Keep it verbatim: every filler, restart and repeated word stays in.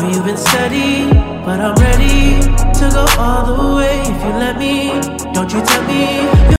you've been steady, but I'm ready to go all the way if you let me. Don't you tell me